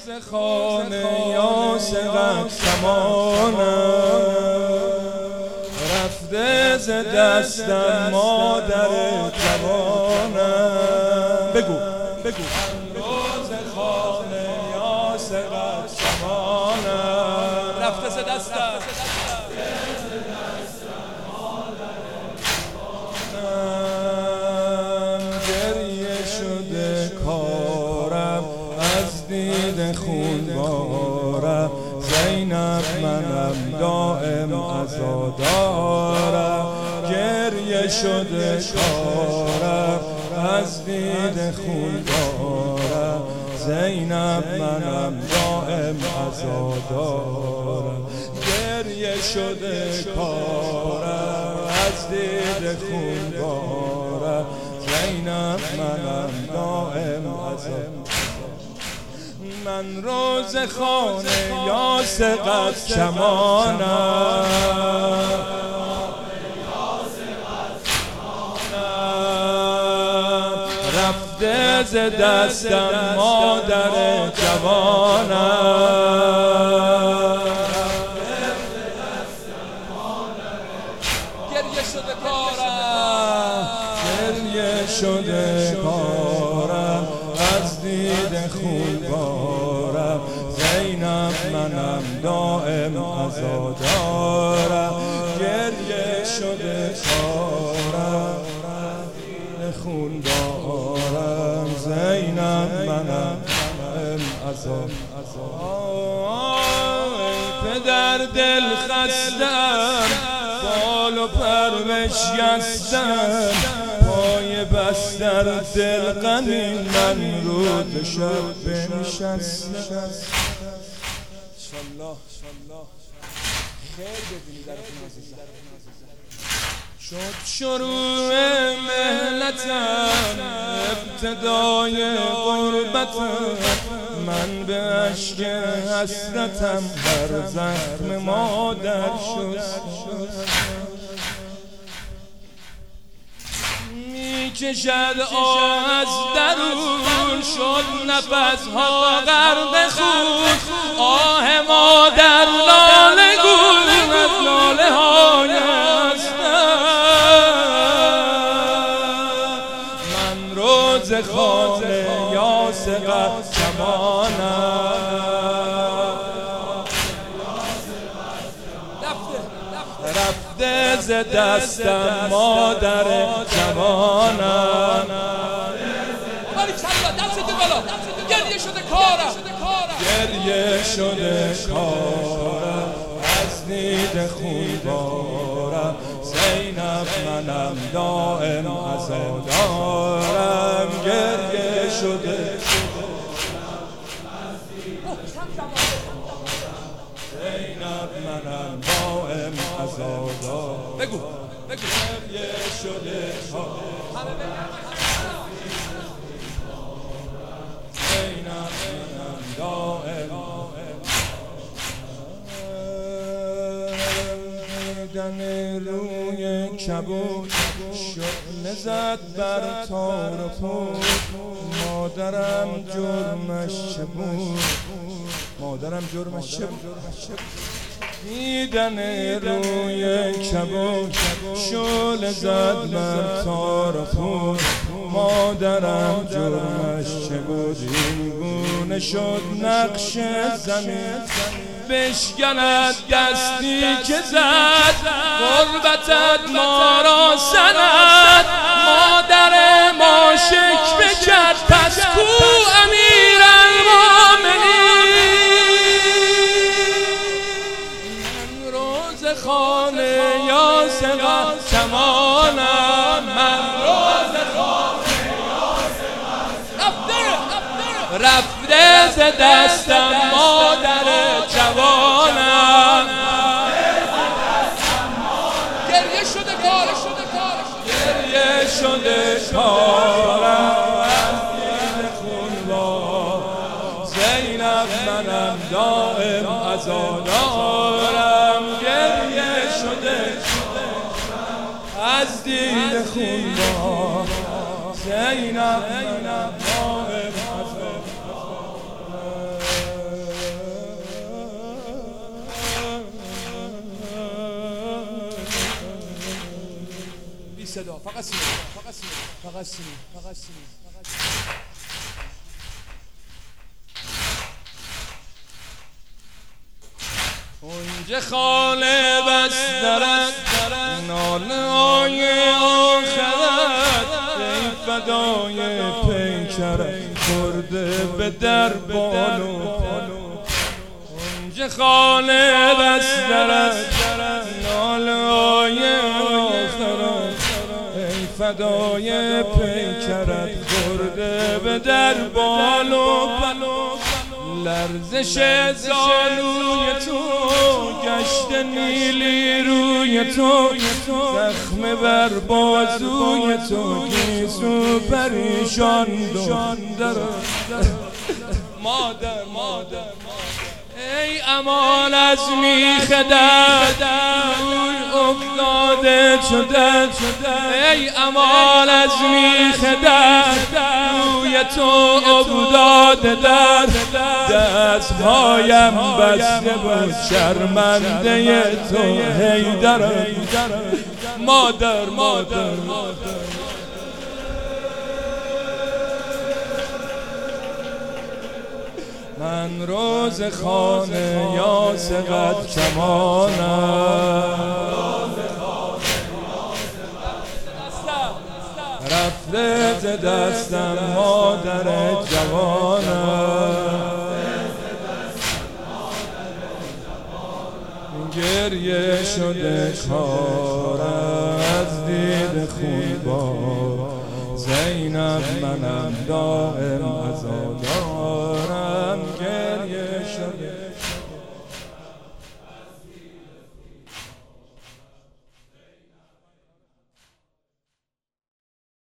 خانه یا سقط کمانم رفته ز دستم مادر جوانم. بگو روز خانه یا سقط کمانم رفته ز دستم گریه شده کارم از دید خونبارم زینب منم دائم عزادارم گریه شده کارم از دید خونبارم زینب منم دائم عزادارم گریه شده کارم از دید خونبارم زینب منم دائم عزادارم. من روز خانه یا سقط کمانم رفته ز دستم مادر جوانم گریه شده کارم از دید خونبارم زینب منم دائم عزادارم گریه شده کارم خونبارم زینب منم دائم عزادارم. پدر دل خستم بال و پر بشکستم پای بستر دل غمین من رود شب بنشستم. شد شروع مهلتم ابتدای غربتم من به عشق حسرتم بر زخم مادر شستم. میکشد آه از درون شد نفسها غرق خون آه مادر لاله گون از لاله های من روز خانه یا سقط کمانم رفته ز دستم مادر جوانم گریه شده کارم از دید خونبارم زینب منم دائم عزادارم گریه شده زینب منم دائم عزادارم. بگو گریه شده زینب منم دائم دیدن روی کبود شعله زد بر تار و پود مادرم جرمش چه بود دیدن روی کبود شعله زد بر تار و پود مادرم جرمش چه بود این گونه شد نقش زمین بشکند دستی که زد غربتت ما را سند مادر ما شکوه کرد پس کو امیرالمومنین. من روز خانه یا سقط کمانم من روز خانه یا سقط رفته ز دستم مادر جوانم گریه شده کارم از دید خونبار زینب منم دائم عزادارم گریه شده از دید خونبار زینب منم دائم عزادارم. صدا، فقط سینه، فقط سینه، فقط سینه، فقط سینه، فقط سینه. اونجا خاله بسترد ناله های آخرت ای فدای پیکرت خورده به در بالو. اونجا خاله بسترد ناله های آخرت ای فدای پیکرت خورده به در بالو. لرزش زانوی تو گشت نیلی روی تو زخم بر بازوی تو گیسو پریشان دختر مادر ای امان از میخ درد روی افتاده شده ای امان از میخ درد روی تو افتاده درد دستهایم بسته بود شرمنده تو حیدرم مادر من روز خانه یا سقط کمانم رفته ز دستم مادر جوانم گریه شده کارم از دید خونبار زینب منم دائم عزادارم گریه شده